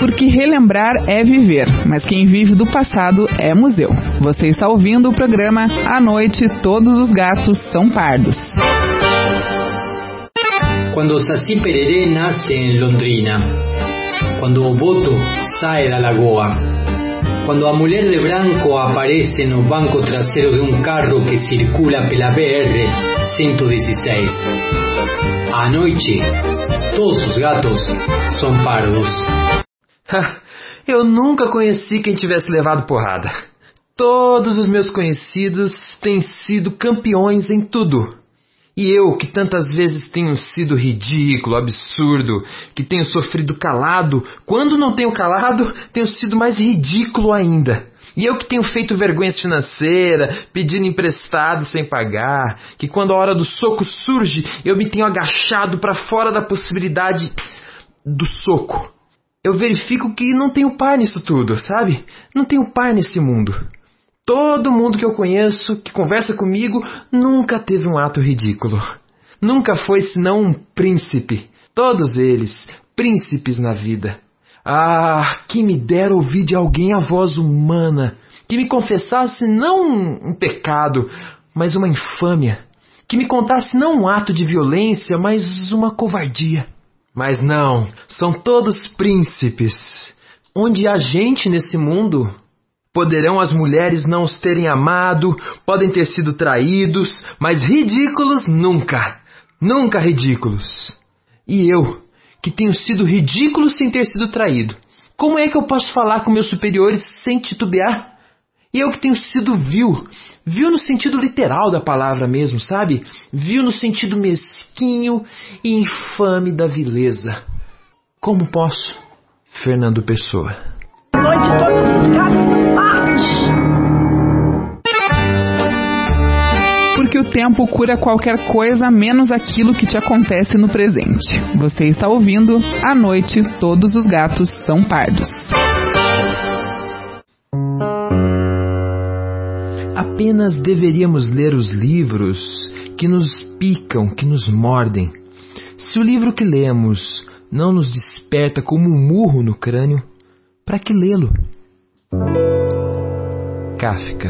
Porque relembrar é viver, mas quem vive do passado é museu. Você está ouvindo o programa À Noite Todos os Gatos São Pardos. Quando Saci Pererê nasce em Londrina, quando o boto sai da lagoa, quando a mulher de branco aparece no banco traseiro de um carro que circula pela BR-116. À noite, todos os gatos são pardos. Eu nunca conheci quem tivesse levado porrada. Todos os meus conhecidos têm sido campeões em tudo. E eu, que tantas vezes tenho sido ridículo, absurdo, que tenho sofrido calado, quando não tenho calado, tenho sido mais ridículo ainda. E eu que tenho feito vergonha financeira, pedindo emprestado sem pagar, que quando a hora do soco surge, eu me tenho agachado para fora da possibilidade do soco. Eu verifico que não tenho par nisso tudo, sabe? Não tenho par nesse mundo. Todo mundo que eu conheço, que conversa comigo, nunca teve um ato ridículo. Nunca foi senão um príncipe. Todos eles, príncipes na vida. Ah, que me dera ouvir de alguém a voz humana, que me confessasse não um pecado, mas uma infâmia. Que me contasse não um ato de violência, mas uma covardia. Mas não, são todos príncipes. Onde há gente nesse mundo, poderão as mulheres não os terem amado, podem ter sido traídos, mas ridículos nunca. Nunca ridículos. E eu, que tenho sido ridículo sem ter sido traído, como é que eu posso falar com meus superiores sem titubear? E eu que tenho sido vil no sentido literal da palavra mesmo, sabe? Vil no sentido mesquinho e infame da vileza. Como posso? Fernando Pessoa. Noite todos os gatos pardos. Porque o tempo cura qualquer coisa menos aquilo que te acontece no presente. Você está ouvindo À Noite Todos os Gatos São Pardos. Apenas deveríamos ler os livros que nos picam, que nos mordem. Se o livro que lemos não nos desperta como um murro no crânio, para que lê-lo? Kafka.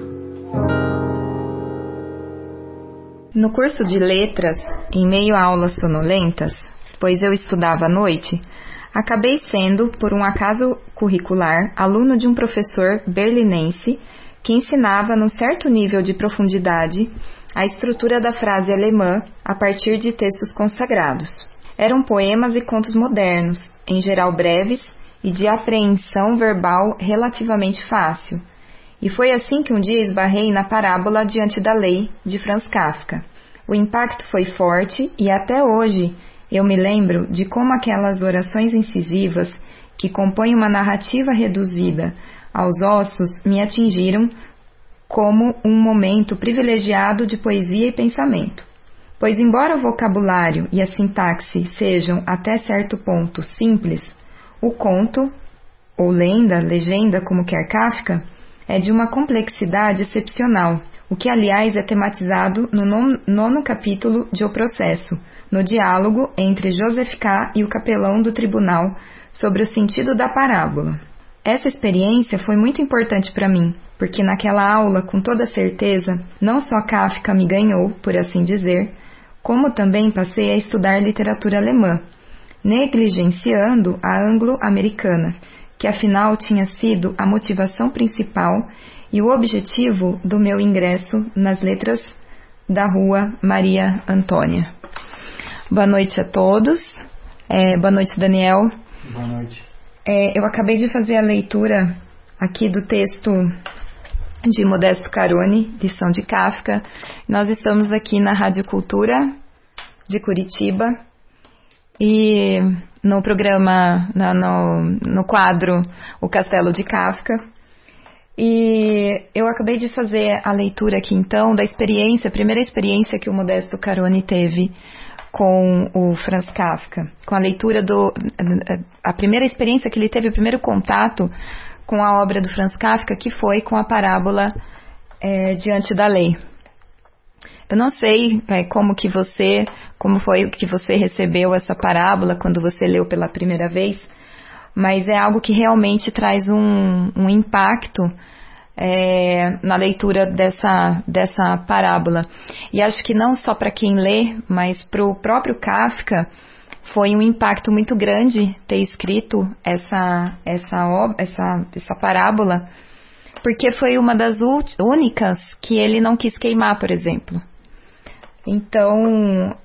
No curso de letras, em meio a aulas sonolentas, pois eu estudava à noite, acabei sendo, por um acaso curricular, aluno de um professor berlinense que ensinava, num certo nível de profundidade, a estrutura da frase alemã a partir de textos consagrados. Eram poemas e contos modernos, em geral breves e de apreensão verbal relativamente fácil. E foi assim que um dia esbarrei na Parábola diante da Lei, de Franz Kafka. O impacto foi forte e até hoje eu me lembro de como aquelas orações incisivas que compõem uma narrativa reduzida aos ossos me atingiram como um momento privilegiado de poesia e pensamento. Pois embora o vocabulário e a sintaxe sejam até certo ponto simples, o conto, ou lenda, legenda, como quer Kafka, é de uma complexidade excepcional, o que aliás é tematizado no nono capítulo de O Processo, no diálogo entre Joseph K. e o capelão do tribunal sobre o sentido da parábola. Essa experiência foi muito importante para mim, porque naquela aula, com toda certeza, não só Kafka me ganhou, por assim dizer, como também passei a estudar literatura alemã, negligenciando a anglo-americana, que afinal tinha sido a motivação principal e o objetivo do meu ingresso nas letras da Rua Maria Antônia. Boa noite a todos. Boa noite, Daniel. Boa noite. Eu acabei de fazer a leitura aqui do texto de Modesto Caroni, lição de Kafka. Nós estamos aqui na Rádio Cultura de Curitiba e no programa, no quadro O Castelo de Kafka. E eu acabei de fazer a leitura aqui então da experiência, a primeira experiência que o Modesto Caroni teve com o Franz Kafka, com a leitura a primeira experiência que ele teve, o primeiro contato com a obra do Franz Kafka, que foi com a Parábola Diante da Lei. Eu não sei como foi que você recebeu essa parábola quando você leu pela primeira vez, mas é algo que realmente traz um impacto na leitura dessa parábola. E acho que não só para quem lê, mas para o próprio Kafka, foi um impacto muito grande ter escrito essa parábola, porque foi uma das únicas que ele não quis queimar, por exemplo. Então,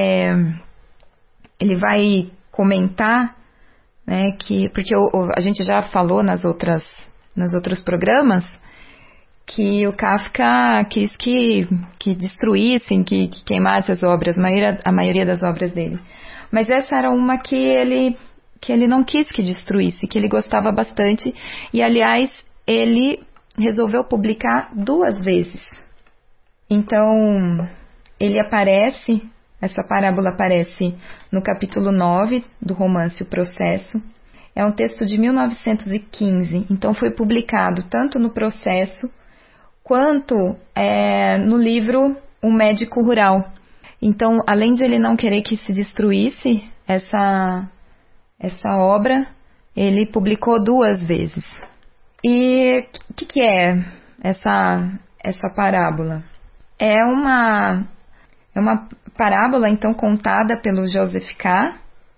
ele vai comentar, né, porque a gente já falou nos outros programas, que o Kafka quis que destruíssem, que queimassem as obras, a maioria das obras dele. Mas essa era uma que ele não quis que destruísse, que ele gostava bastante. E, aliás, ele resolveu publicar 2 vezes. Então, essa parábola aparece no capítulo 9 do romance O Processo. É um texto de 1915, então foi publicado tanto no Processo quanto no livro Um Médico Rural. Então, além de ele não querer que se destruísse essa obra, ele publicou 2 vezes. E o que é essa parábola? É uma parábola, então, contada pelo Joseph K.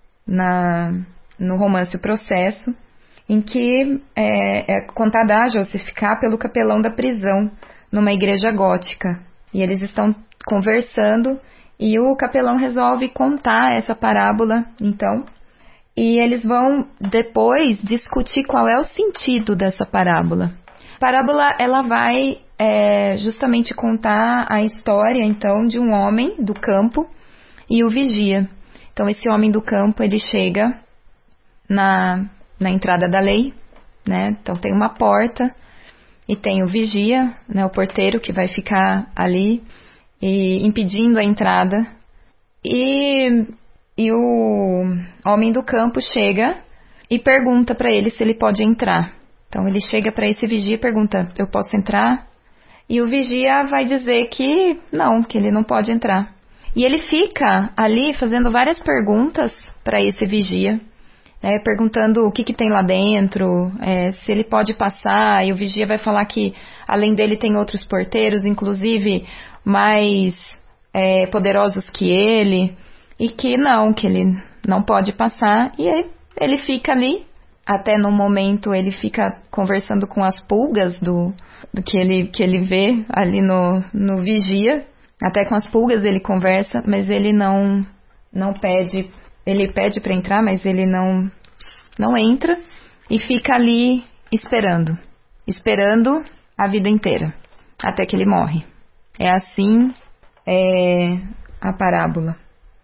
no romance O Processo, em que é contada a Joseph K. pelo capelão da prisão, numa igreja gótica. E eles estão conversando e o capelão resolve contar essa parábola, então, e eles vão depois discutir qual é o sentido dessa parábola. A parábola, ela vai justamente contar a história, então, de um homem do campo e o vigia. Então, esse homem do campo, ele chega na entrada da lei, né? Então, tem uma porta e tem o vigia, né? O porteiro que vai ficar ali e impedindo a entrada. E o homem do campo chega e pergunta para ele se ele pode entrar. Então, ele chega para esse vigia e pergunta, eu posso entrar? E o vigia vai dizer que não, que ele não pode entrar. E ele fica ali fazendo várias perguntas para esse vigia, perguntando o que tem lá dentro, se ele pode passar, e o vigia vai falar que além dele tem outros porteiros, inclusive mais poderosos que ele, e que ele não pode passar, e ele fica ali, até no momento ele fica conversando com as pulgas do que ele vê ali no vigia, até com as pulgas ele conversa, mas ele não pede. Ele pede para entrar, mas ele não entra e fica ali esperando a vida inteira, até que ele morre. É assim a parábola.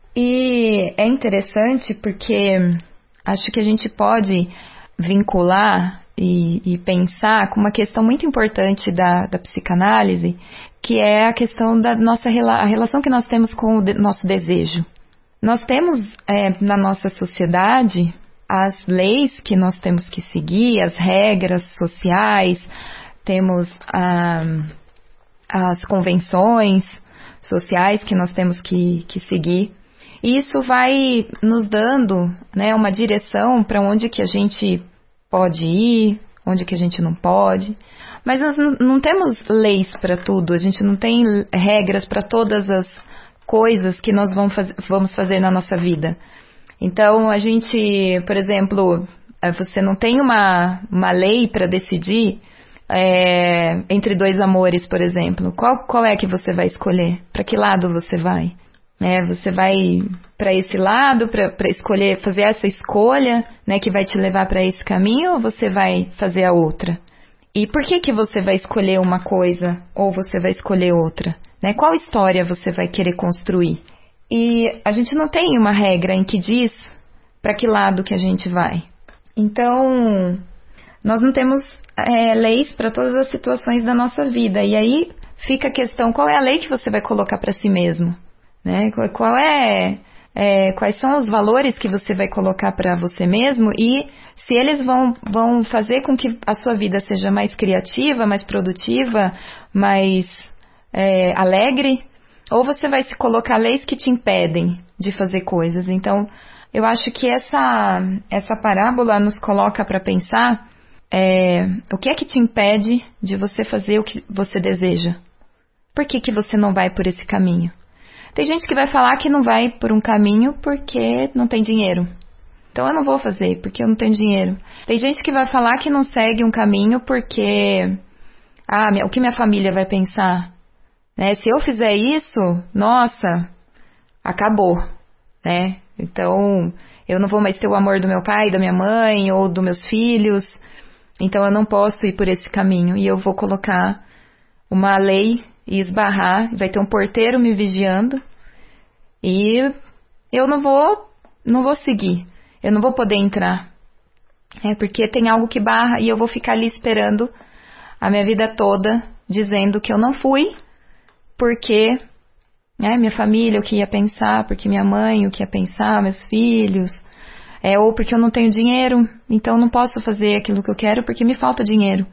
E é interessante porque acho que a gente pode vincular e pensar com uma questão muito importante da psicanálise, que é a questão da a relação que nós temos com o nosso desejo. Nós temos na nossa sociedade as leis que nós temos que seguir, as regras sociais, temos as convenções sociais que nós temos que seguir. E isso vai nos dando, né, uma direção para onde que a gente pode ir, onde que a gente não pode. Mas nós não temos leis para tudo, a gente não tem regras para todas as coisas que nós vamos fazer na nossa vida. Então, a gente, por exemplo, você não tem uma lei para decidir entre 2 amores, por exemplo. Qual é que você vai escolher? Para que lado você vai? Você vai para esse lado, para escolher, fazer essa escolha, né, que vai te levar para esse caminho, ou você vai fazer a outra? E por que você vai escolher uma coisa ou você vai escolher outra? Né? Qual história você vai querer construir? E a gente não tem uma regra em que diz para que lado que a gente vai. Então, nós não temos leis para todas as situações da nossa vida. E aí fica a questão, qual é a lei que você vai colocar para si mesmo? Né? Quais são os valores que você vai colocar para você mesmo e se eles vão fazer com que a sua vida seja mais criativa, mais produtiva, mais alegre, ou você vai se colocar leis que te impedem de fazer coisas. Então, eu acho que essa parábola nos coloca para pensar o que é que te impede de você fazer o que você deseja? Por que você não vai por esse caminho? Tem gente que vai falar que não vai por um caminho porque não tem dinheiro. Então eu não vou fazer porque eu não tenho dinheiro. Tem gente que vai falar que não segue um caminho porque o que minha família vai pensar? Né? Se eu fizer isso, nossa, acabou, né? Então eu não vou mais ter o amor do meu pai, da minha mãe ou dos meus filhos. Então eu não posso ir por esse caminho e eu vou colocar uma lei e esbarrar, vai ter um porteiro me vigiando e eu não vou seguir, eu não vou poder entrar, porque tem algo que barra e eu vou ficar ali esperando a minha vida toda dizendo que eu não fui porque minha família o que ia pensar, porque minha mãe o que ia pensar, meus filhos, ou porque eu não tenho dinheiro, então não posso fazer aquilo que eu quero porque me falta dinheiro.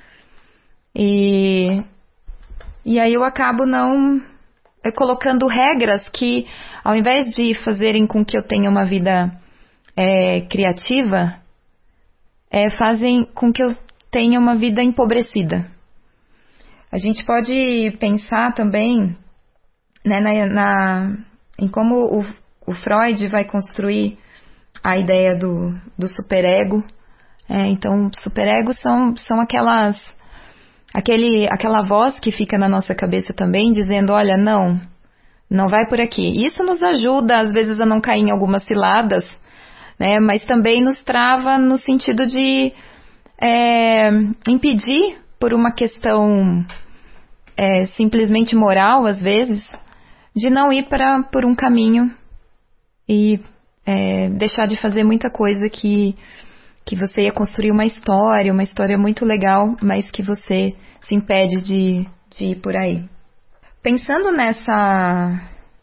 E aí eu acabo não colocando regras que, ao invés de fazerem com que eu tenha uma vida criativa, fazem com que eu tenha uma vida empobrecida. A gente pode pensar também, né, em como o Freud vai construir a ideia do superego. Então, superegos são aquela voz que fica na nossa cabeça também, dizendo, olha, não vai por aqui. Isso nos ajuda, às vezes, a não cair em algumas ciladas, né? Mas também nos trava no sentido de impedir, por uma questão simplesmente moral, às vezes, de não ir por um caminho e deixar de fazer muita coisa que você ia construir uma história muito legal, mas que você se impede de ir por aí. Pensando nessa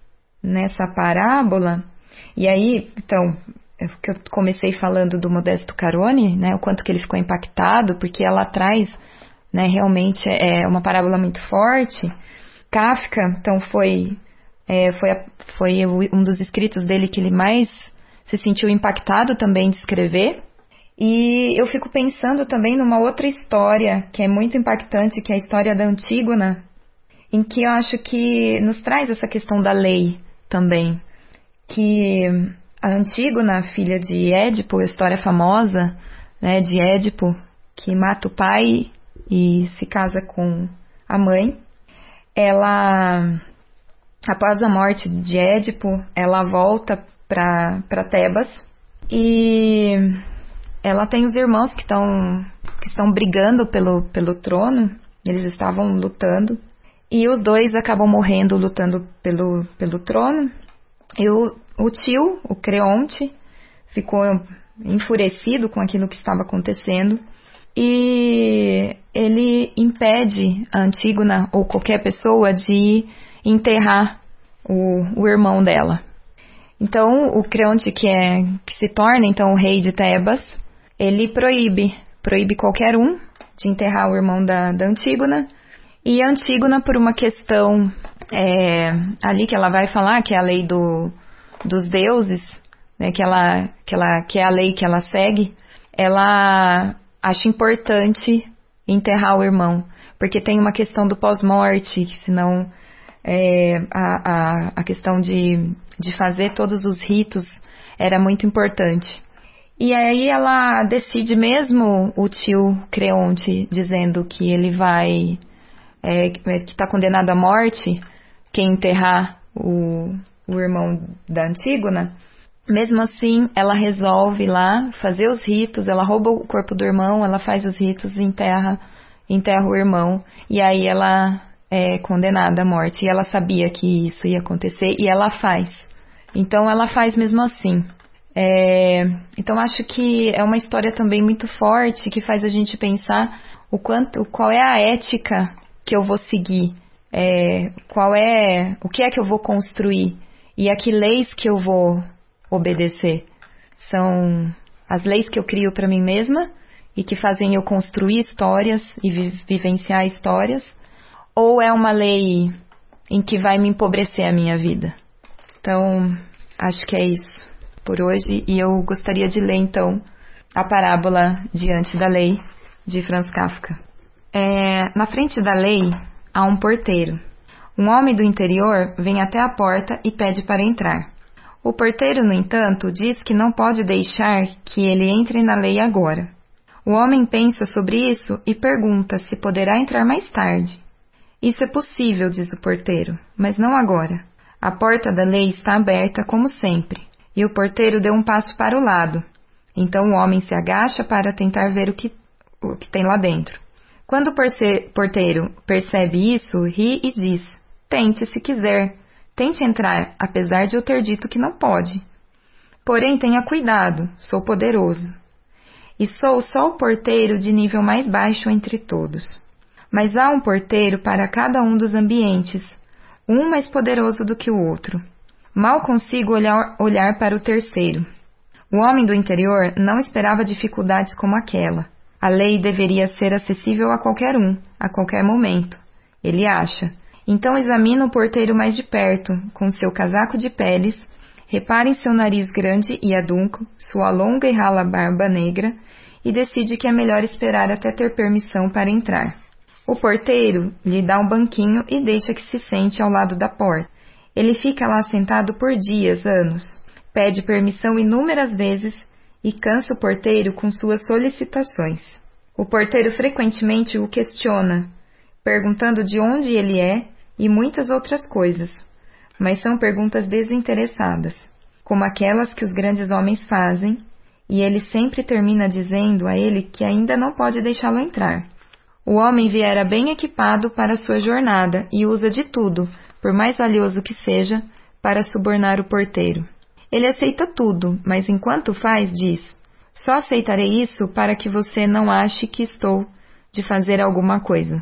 parábola, e aí, então, que eu comecei falando do Modesto Carone, né, o quanto que ele ficou impactado, porque ela traz, né, realmente uma parábola muito forte. Kafka, então, foi um dos escritos dele que ele mais se sentiu impactado também de escrever. E eu fico pensando também numa outra história que é muito impactante, que é a história da Antígona, em que eu acho que nos traz essa questão da lei também. Que a Antígona, filha de Édipo, a história famosa, né, de Édipo, que mata o pai e se casa com a mãe, ela, após a morte de Édipo, ela volta para Tebas e ela tem os irmãos que estão brigando pelo trono. Eles estavam lutando e os dois acabam morrendo lutando pelo trono. E o tio, o Creonte, ficou enfurecido com aquilo que estava acontecendo e ele impede a Antígona ou qualquer pessoa de enterrar o irmão dela. Então, o Creonte, que se torna então o rei de Tebas, ele proíbe qualquer um de enterrar o irmão da Antígona. E a Antígona, por uma questão ali que ela vai falar, que é a lei dos deuses, né, que é a lei que ela segue, ela acha importante enterrar o irmão, porque tem uma questão do pós-morte, que senão a questão de fazer todos os ritos era muito importante. E aí ela decide, mesmo o tio Creonte dizendo que ele vai, que está condenado à morte, quem enterrar o irmão da Antígona, mesmo assim ela resolve lá fazer os ritos, ela rouba o corpo do irmão, ela faz os ritos e enterra o irmão, e aí ela é condenada à morte. E ela sabia que isso ia acontecer e ela faz. Então ela faz mesmo assim. Então acho que é uma história também muito forte, que faz a gente pensar qual é a ética que eu vou seguir, o que é que eu vou construir e a que leis que eu vou obedecer. São as leis que eu crio para mim mesma e que fazem eu construir histórias e vivenciar histórias, ou é uma lei em que vai me empobrecer a minha vida? Então, acho que é isso. por hoje e eu gostaria de ler então a parábola Diante da Lei de Franz Kafka. Na frente da lei há um porteiro. Um homem do interior vem até a porta e pede para entrar. O porteiro, no entanto, diz que não pode deixar que ele entre na lei agora. O homem pensa sobre isso e pergunta se poderá entrar mais tarde. Isso é possível, diz o porteiro, mas não agora. A porta da lei está aberta como sempre, e o porteiro deu um passo para o lado. Então o homem se agacha para tentar ver o que tem lá dentro. Quando o porteiro percebe isso, ri e diz: "Tente se quiser. Tente entrar, apesar de eu ter dito que não pode. Porém, tenha cuidado, sou poderoso. E sou só o porteiro de nível mais baixo entre todos. Mas há um porteiro para cada um dos ambientes, um mais poderoso do que o outro. Mal consigo olhar para o terceiro." O homem do interior não esperava dificuldades como aquela. A lei deveria ser acessível a qualquer um, a qualquer momento, ele acha. Então examina o porteiro mais de perto, com seu casaco de peles, repara em seu nariz grande e adunco, sua longa e rala barba negra, e decide que é melhor esperar até ter permissão para entrar. O porteiro lhe dá um banquinho e deixa que se sente ao lado da porta. Ele fica lá sentado por dias, anos. Pede permissão inúmeras vezes e cansa o porteiro com suas solicitações. O porteiro frequentemente o questiona, perguntando de onde ele é e muitas outras coisas, mas são perguntas desinteressadas, como aquelas que os grandes homens fazem, e ele sempre termina dizendo a ele que ainda não pode deixá-lo entrar. O homem viera bem equipado para sua jornada e usa de tudo, por mais valioso que seja, para subornar o porteiro. Ele aceita tudo, mas enquanto faz, diz: "Só aceitarei isso para que você não ache que estou de fazer alguma coisa."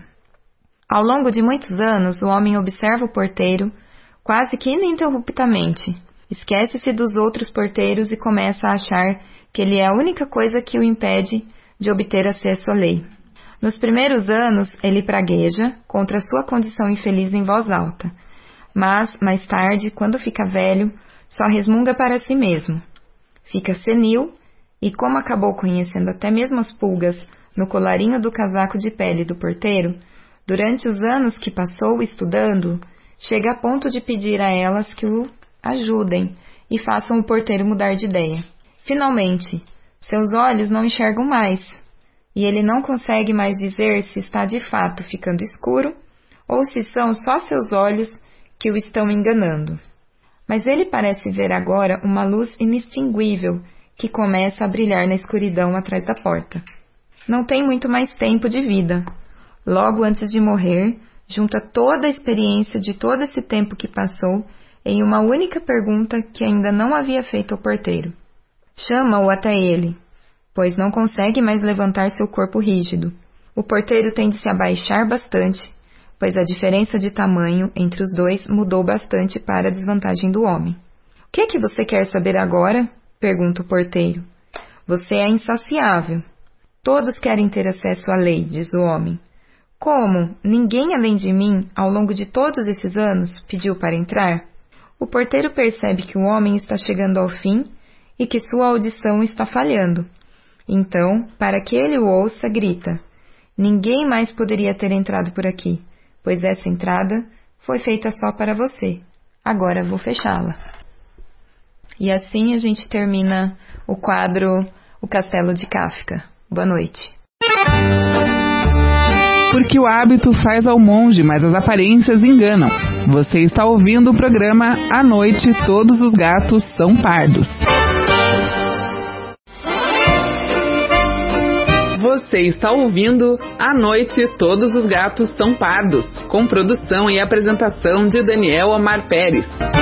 Ao longo de muitos anos, o homem observa o porteiro quase que ininterruptamente. Esquece-se dos outros porteiros e começa a achar que ele é a única coisa que o impede de obter acesso à lei. Nos primeiros anos, ele pragueja contra sua condição infeliz em voz alta, mas, mais tarde, quando fica velho, só resmunga para si mesmo. Fica senil e, como acabou conhecendo até mesmo as pulgas no colarinho do casaco de pele do porteiro, durante os anos que passou estudando, chega a ponto de pedir a elas que o ajudem e façam o porteiro mudar de ideia. Finalmente, seus olhos não enxergam mais, e ele não consegue mais dizer se está de fato ficando escuro ou se são só seus olhos que o estão enganando. Mas ele parece ver agora uma luz inextinguível que começa a brilhar na escuridão atrás da porta. Não tem muito mais tempo de vida. Logo antes de morrer, junta toda a experiência de todo esse tempo que passou em uma única pergunta que ainda não havia feito ao porteiro. Chama-o até ele, pois não consegue mais levantar seu corpo rígido. O porteiro tem de se abaixar bastante, pois a diferença de tamanho entre os dois mudou bastante para a desvantagem do homem. "O que é que você quer saber agora?" pergunta o porteiro. "Você é insaciável. Todos querem ter acesso à lei", diz o homem. "Como? Ninguém além de mim, ao longo de todos esses anos, pediu para entrar?" O porteiro percebe que o homem está chegando ao fim e que sua audição está falhando. Então, para que ele o ouça, grita: "Ninguém mais poderia ter entrado por aqui, pois essa entrada foi feita só para você. Agora vou fechá-la." E assim a gente termina o quadro O Castelo de Kafka. Boa noite. Porque o hábito faz ao monge, mas as aparências enganam. Você está ouvindo o programa À Noite Todos os Gatos São Pardos. Você está ouvindo À Noite Todos os Gatos São Pardos, com produção e apresentação de Daniel Omar Pérez.